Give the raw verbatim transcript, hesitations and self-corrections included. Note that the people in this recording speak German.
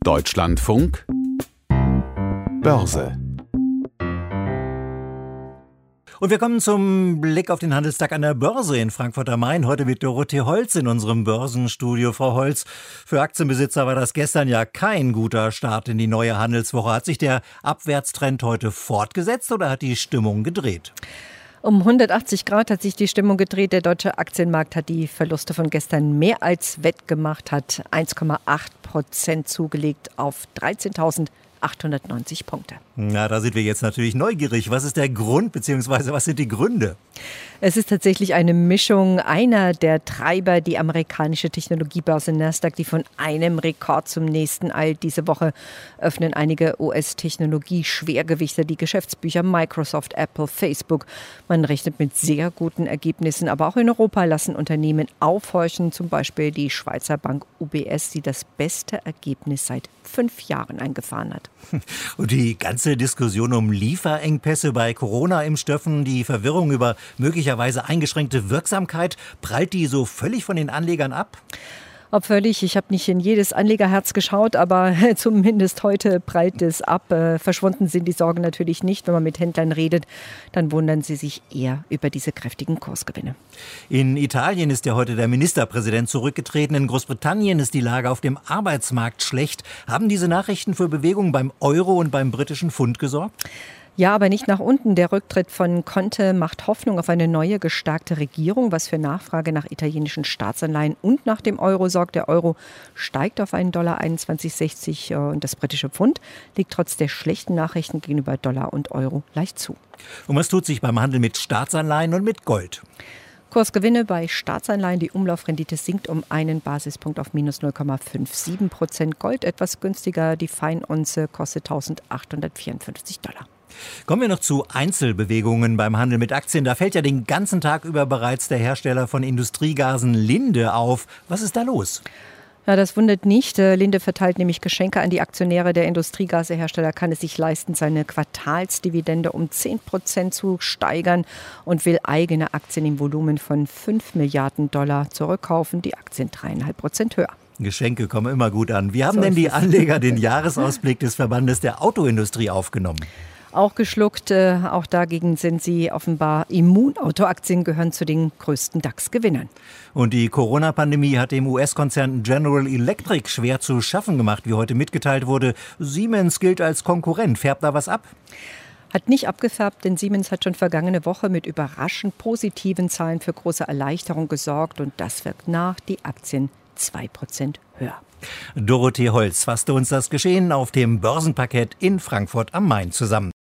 Deutschlandfunk Börse. Und wir kommen zum Blick auf den Handelstag an der Börse in Frankfurt am Main. Heute mit Dorothee Holz in unserem Börsenstudio. Frau Holz, für Aktienbesitzer war das gestern ja kein guter Start in die neue Handelswoche. Hat sich der Abwärtstrend heute fortgesetzt oder hat die Stimmung gedreht? Um hundertachtzig Grad hat sich die Stimmung gedreht. Der deutsche Aktienmarkt hat die Verluste von gestern mehr als wettgemacht, hat eins Komma acht Prozent zugelegt auf dreizehntausendachthundertneunzig Punkte. Na, da sind wir jetzt natürlich neugierig. Was ist der Grund bzw. was sind die Gründe? Es ist tatsächlich eine Mischung. Einer der Treiber, die amerikanische Technologiebörse Nasdaq, die von einem Rekord zum nächsten eilt. Diese Woche öffnen einige U S-Technologie-Schwergewichte die Geschäftsbücher Microsoft, Apple, Facebook. Man rechnet mit sehr guten Ergebnissen. Aber auch in Europa lassen Unternehmen aufhorchen. Zum Beispiel die Schweizer Bank U B S, die das beste Ergebnis seit fünf Jahren eingefahren hat. Und die ganze Diskussion um Lieferengpässe bei Corona-Impfstoffen, die Verwirrung über möglicherweise eingeschränkte Wirksamkeit, prallt die so völlig von den Anlegern ab? Ob völlig, ich habe nicht in jedes Anlegerherz geschaut, aber zumindest heute prallt es ab. Äh, verschwunden sind die Sorgen natürlich nicht. Wenn man mit Händlern redet, dann wundern sie sich eher über diese kräftigen Kursgewinne. In Italien ist ja heute der Ministerpräsident zurückgetreten. In Großbritannien ist die Lage auf dem Arbeitsmarkt schlecht. Haben diese Nachrichten für Bewegung beim Euro und beim britischen Pfund gesorgt? Ja, aber nicht nach unten. Der Rücktritt von Conte macht Hoffnung auf eine neue gestärkte Regierung, was für Nachfrage nach italienischen Staatsanleihen und nach dem Euro sorgt. Der Euro steigt auf einen Dollar einundzwanzig sechzig und das britische Pfund liegt trotz der schlechten Nachrichten gegenüber Dollar und Euro leicht zu. Und was tut sich beim Handel mit Staatsanleihen und mit Gold? Kursgewinne bei Staatsanleihen. Die Umlaufrendite sinkt um einen Basispunkt auf minus null Komma siebenundfünfzig Prozent. Gold etwas günstiger. Die Feinunze kostet eintausendachthundertvierundfünfzig Dollar. Kommen wir noch zu Einzelbewegungen beim Handel mit Aktien. Da fällt ja den ganzen Tag über bereits der Hersteller von Industriegasen Linde auf. Was ist da los? Ja, das wundert nicht. Linde verteilt nämlich Geschenke an die Aktionäre. Der Industriegasehersteller kann es sich leisten, seine Quartalsdividende um zehn Prozent zu steigern und will eigene Aktien im Volumen von fünf Milliarden Dollar zurückkaufen. Die Aktien dreieinhalb Prozent höher. Geschenke kommen immer gut an. Wie haben denn die Anleger den Jahresausblick des Verbandes der Autoindustrie aufgenommen? Auch geschluckt. Äh, auch dagegen sind sie offenbar immun. Autoaktien gehören zu den größten DAX-Gewinnern. Und die Corona-Pandemie hat dem U S-Konzern General Electric schwer zu schaffen gemacht, wie heute mitgeteilt wurde. Siemens gilt als Konkurrent. Färbt da was ab? Hat nicht abgefärbt, denn Siemens hat schon vergangene Woche mit überraschend positiven Zahlen für große Erleichterung gesorgt. Und das wirkt nach. Die Aktien zwei Prozent höher. Dorothee Holz fasste uns das Geschehen auf dem Börsenparkett in Frankfurt am Main zusammen.